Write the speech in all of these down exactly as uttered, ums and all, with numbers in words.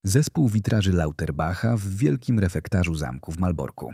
Zespół witraży Lauterbacha w wielkim refektarzu zamku w Malborku.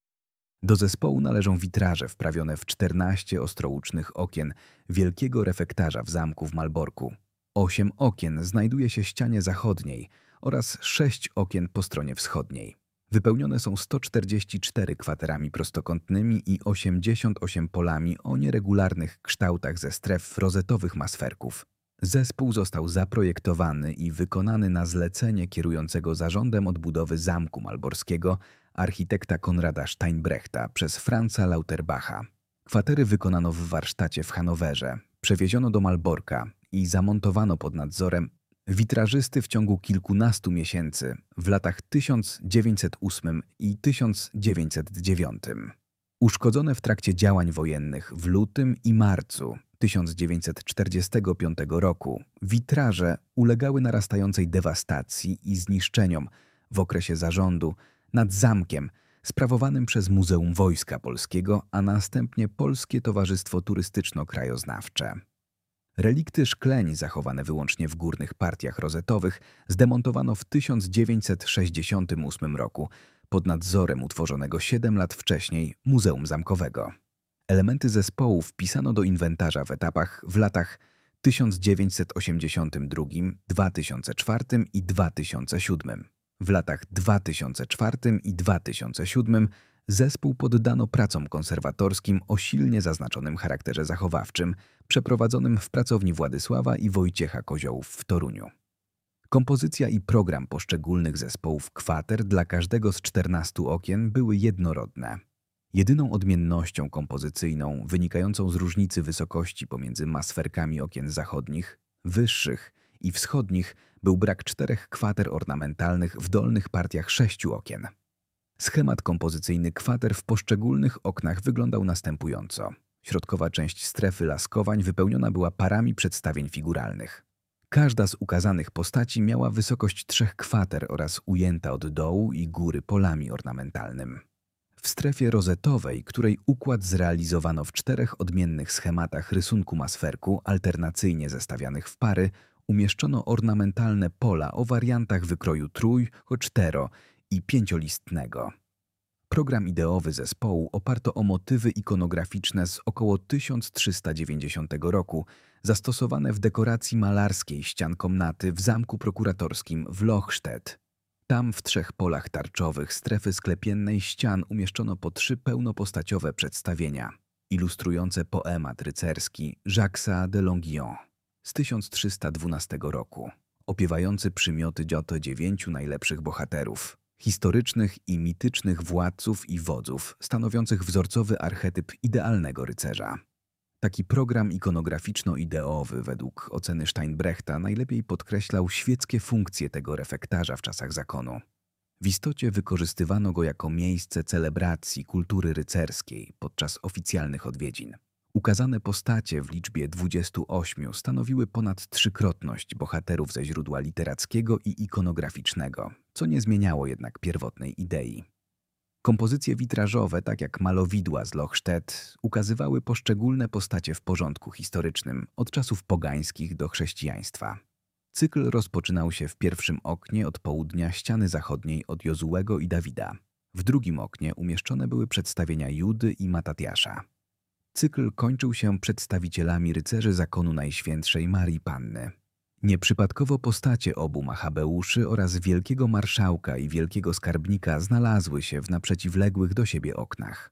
Do zespołu należą witraże wprawione w czternaście ostrołucznych okien wielkiego refektarza w zamku w Malborku. Osiem okien znajduje się w ścianie zachodniej oraz sześć okien po stronie wschodniej. Wypełnione są sto czterdzieści cztery kwaterami prostokątnymi i osiemdziesiąt osiem polami o nieregularnych kształtach ze stref rozetowych masferków. Zespół został zaprojektowany i wykonany na zlecenie kierującego zarządem odbudowy Zamku Malborskiego architekta Konrada Steinbrechta przez Franza Lauterbacha. Kwatery wykonano w warsztacie w Hanowerze, przewieziono do Malborka i zamontowano pod nadzorem witrażysty w ciągu kilkunastu miesięcy w latach tysiąc dziewięćset ósmym i tysiąc dziewięćset dziewiątym. Uszkodzone w trakcie działań wojennych w lutym i marcu tysiąc dziewięćset czterdziestego piątego roku witraże ulegały narastającej dewastacji i zniszczeniom w okresie zarządu nad zamkiem sprawowanym przez Muzeum Wojska Polskiego, a następnie Polskie Towarzystwo Turystyczno-Krajoznawcze. Relikty szkleń zachowane wyłącznie w górnych partiach rozetowych zdemontowano w tysiąc dziewięćset sześćdziesiątym ósmym roku pod nadzorem utworzonego siedem lat wcześniej Muzeum Zamkowego. Elementy zespołu wpisano do inwentarza w etapach w latach tysiąc dziewięćset osiemdziesiątym drugim, dwa tysiące czwartym i dwa tysiące siódmym. W latach dwa tysiące czwartym i dwa tysiące siódmym zespół poddano pracom konserwatorskim o silnie zaznaczonym charakterze zachowawczym, przeprowadzonym w pracowni Władysława i Wojciecha Koziołów w Toruniu. Kompozycja i program poszczególnych zespołów kwater dla każdego z czternastu okien były jednorodne. Jedyną odmiennością kompozycyjną wynikającą z różnicy wysokości pomiędzy masferkami okien zachodnich, wyższych i wschodnich był brak czterech kwater ornamentalnych w dolnych partiach sześciu okien. Schemat kompozycyjny kwater w poszczególnych oknach wyglądał następująco. Środkowa część strefy laskowań wypełniona była parami przedstawień figuralnych. Każda z ukazanych postaci miała wysokość trzech kwater oraz ujęta od dołu i góry polami ornamentalnym. W strefie rozetowej, której układ zrealizowano w czterech odmiennych schematach rysunku masferku, alternacyjnie zestawianych w pary, umieszczono ornamentalne pola o wariantach wykroju trój-, cztero- i pięciolistnego. Program ideowy zespołu oparto o motywy ikonograficzne z około tysiąc trzysta dziewięćdziesiątego roku, zastosowane w dekoracji malarskiej ścian komnaty w Zamku Prokuratorskim w Lochstedt. Tam w trzech polach tarczowych strefy sklepiennej ścian umieszczono po trzy pełnopostaciowe przedstawienia, ilustrujące poemat rycerski Jacques'a de Longuyon z tysiąc trzysta dwunastego roku, opiewający przymioty dzioto dziewięciu najlepszych bohaterów, historycznych i mitycznych władców i wodzów, stanowiących wzorcowy archetyp idealnego rycerza. Taki program ikonograficzno-ideowy według oceny Steinbrechta najlepiej podkreślał świeckie funkcje tego refektarza w czasach zakonu. W istocie wykorzystywano go jako miejsce celebracji kultury rycerskiej podczas oficjalnych odwiedzin. Ukazane postacie w liczbie dwudziestu ośmiu stanowiły ponad trzykrotność bohaterów ze źródła literackiego i ikonograficznego, co nie zmieniało jednak pierwotnej idei. Kompozycje witrażowe, tak jak malowidła z Lochstedt, ukazywały poszczególne postacie w porządku historycznym, od czasów pogańskich do chrześcijaństwa. Cykl rozpoczynał się w pierwszym oknie od południa ściany zachodniej od Jozułego i Dawida. W drugim oknie umieszczone były przedstawienia Judy i Matatiasza. Cykl kończył się przedstawicielami rycerzy zakonu Najświętszej Marii Panny. Nieprzypadkowo postacie obu Machabeuszy oraz wielkiego marszałka i wielkiego skarbnika znalazły się w naprzeciwległych do siebie oknach.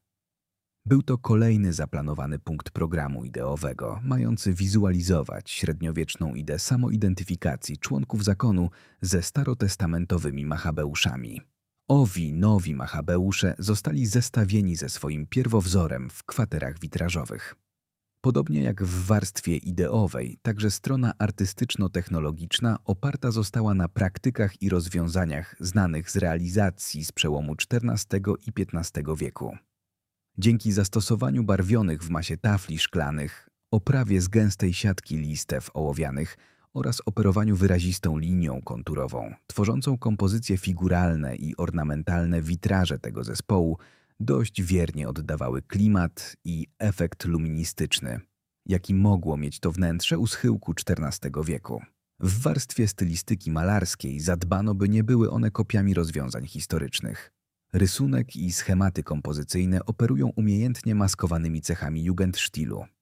Był to kolejny zaplanowany punkt programu ideowego, mający wizualizować średniowieczną ideę samoidentyfikacji członków zakonu ze starotestamentowymi Machabeuszami. Owi nowi Machabeusze zostali zestawieni ze swoim pierwowzorem w kwaterach witrażowych. Podobnie jak w warstwie ideowej, także strona artystyczno-technologiczna oparta została na praktykach i rozwiązaniach znanych z realizacji z przełomu czternastego i piętnastego wieku. Dzięki zastosowaniu barwionych w masie tafli szklanych, oprawie z gęstej siatki listew ołowianych oraz operowaniu wyrazistą linią konturową, tworzącą kompozycje figuralne i ornamentalne witraże tego zespołu dość wiernie oddawały klimat i efekt luministyczny, jaki mogło mieć to wnętrze u schyłku czternastego wieku. W warstwie stylistyki malarskiej zadbano, by nie były one kopiami rozwiązań historycznych. Rysunek i schematy kompozycyjne operują umiejętnie maskowanymi cechami Jugendstilu.